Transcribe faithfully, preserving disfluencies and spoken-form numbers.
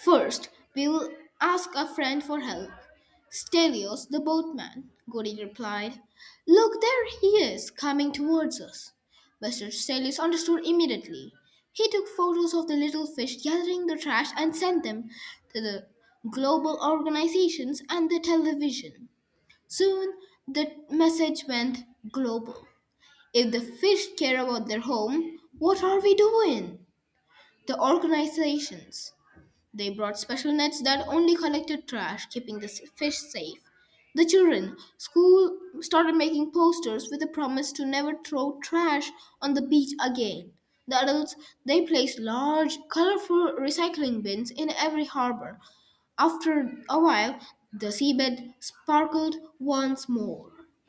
First, we will ask a friend for help. Stelios, the boatman, Gori replied. Look, there he is, coming towards us. mister Stelios understood immediately. He took photos of the little fish gathering the trash and sent them to the global organizations and the television. Soon, the message went global. If the fish care about their home, what are we doing? The organizations. They brought special nets that only collected trash, keeping the fish safe. The children, school started making posters with a promise to never throw trash on the beach again. The adults, they placed large, colorful recycling bins in every harbor. After a while, the seabed sparkled once more.